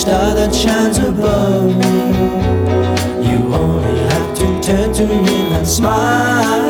star that shines above me. You only have to turn to me and smile.